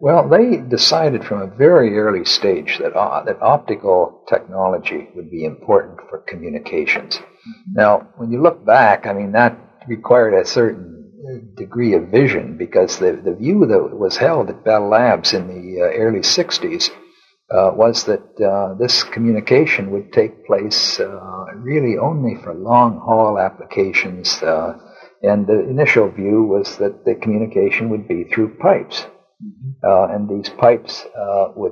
Well, they decided from a very early stage that optical technology would be important for communications. Now, when you look back, I mean, that required a certain degree of vision, because the view that was held at Bell Labs in the early 60s was that this communication would take place really only for long-haul applications, and the initial view was that the communication would be through pipes. And these pipes would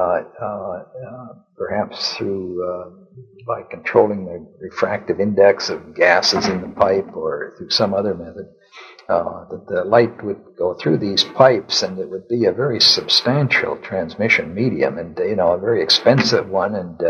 perhaps by controlling the refractive index of gases in the pipe, or through some other method, that the light would go through these pipes, and it would be a very substantial transmission medium, and a very expensive one, and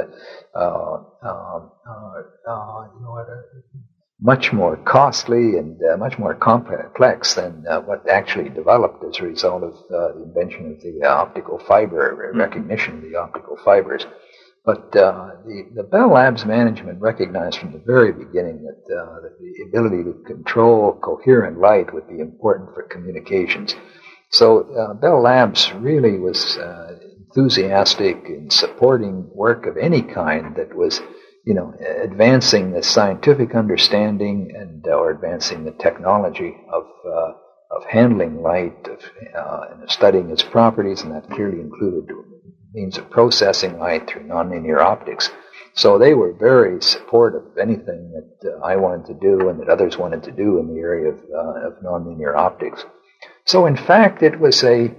much more costly and much more complex than what actually developed as a result of the invention of the optical fiber, recognition of the optical fibers. But the Bell Labs management recognized from the very beginning that the ability to control coherent light would be important for communications. So Bell Labs really was enthusiastic in supporting work of any kind that was advancing the scientific understanding and or advancing the technology of handling light, and studying its properties, and that clearly included means of processing light through nonlinear optics. So they were very supportive of anything that I wanted to do and that others wanted to do in the area of nonlinear optics. So in fact, it was and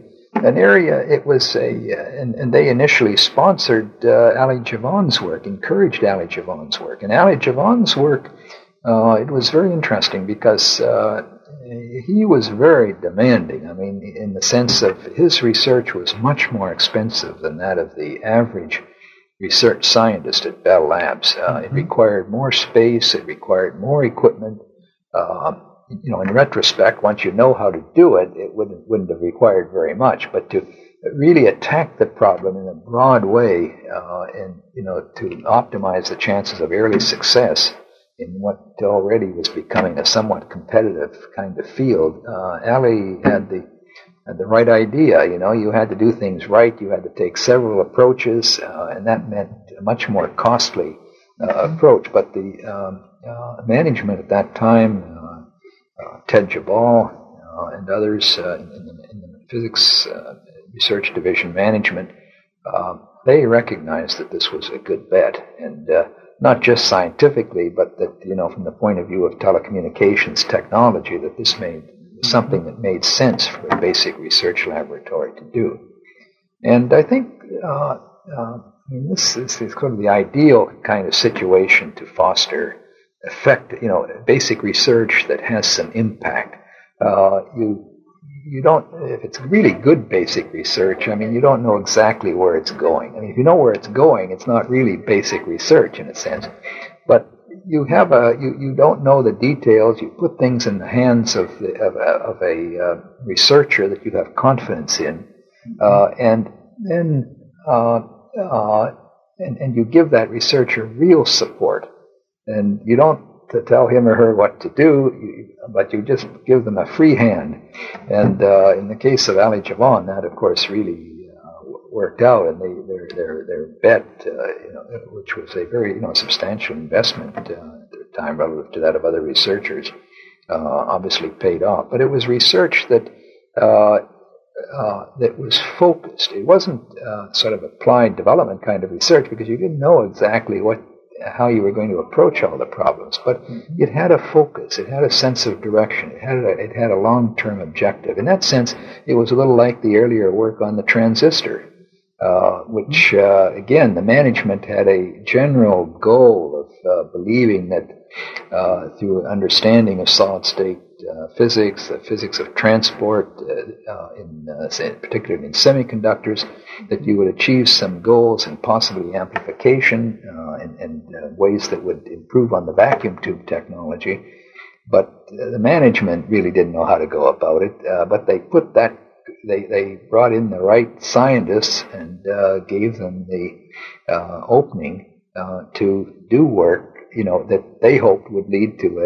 they initially sponsored Ali Javan's work, encouraged Ali Javan's work. And Ali Javan's work, it was very interesting because he was very demanding. I mean, in the sense of his research was much more expensive than that of the average research scientist at Bell Labs. It required more space, it required more equipment. In retrospect, once you know how to do it, it wouldn't have required very much. But to really attack the problem in a broad way, and to optimize the chances of early success in what already was becoming a somewhat competitive kind of field, Ali had the right idea. You had to do things right. You had to take several approaches, and that meant a much more costly approach. But the management at that time, Ted Jabal and others in the physics research division management, they recognized that this was a good bet, and not just scientifically, but that from the point of view of telecommunications technology, that this made something that made sense for a basic research laboratory to do. And I think this is kind of the ideal kind of situation to foster basic research that has some impact. You don't, if it's really good basic research, you don't know exactly where it's going. If you know where it's going, it's not really basic research in a sense. But you have you don't know the details. You put things in the hands of a researcher that you have confidence in, and then and you give that researcher real support. And you don't tell him or her what to do, but you just give them a free hand. And in the case of Ali Javan, that of course really worked out, and their bet, which was a very substantial investment at the time relative to that of other researchers, obviously paid off. But it was research that was focused. It wasn't sort of applied development kind of research, because you didn't know exactly how you were going to approach all the problems, but it had a focus, it had a sense of direction, it had a long-term objective. In that sense, it was a little like the earlier work on the transistor, which, again, the management had a general goal of believing that through understanding of solid-state physics, the physics of transport, particularly in semiconductors, that you would achieve some goals and possibly amplification and ways that would improve on the vacuum tube technology. But the management really didn't know how to go about it. But they brought in the right scientists and gave them the opening to do work that they hoped would lead to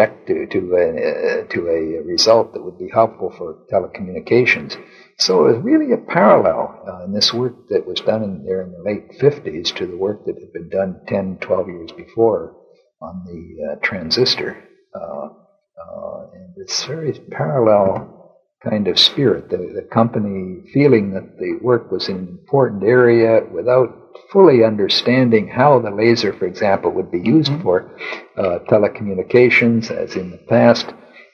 a result that would be helpful for telecommunications. So it was really a parallel in this work that was done there in the late 50s to the work that had been done 10, 12 years before on the transistor. And it's very parallel kind of spirit. The company feeling that the work was an important area without fully understanding how the laser, for example, would be used for telecommunications, as in the past.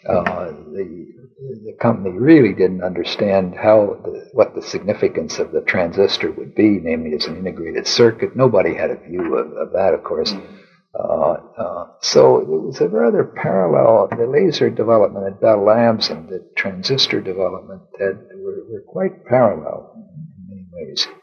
The company really didn't understand what the significance of the transistor would be, namely as an integrated circuit. Nobody had a view of that, of course. So it was a rather parallel. The laser development at Bell Labs and the transistor development were quite parallel in many ways.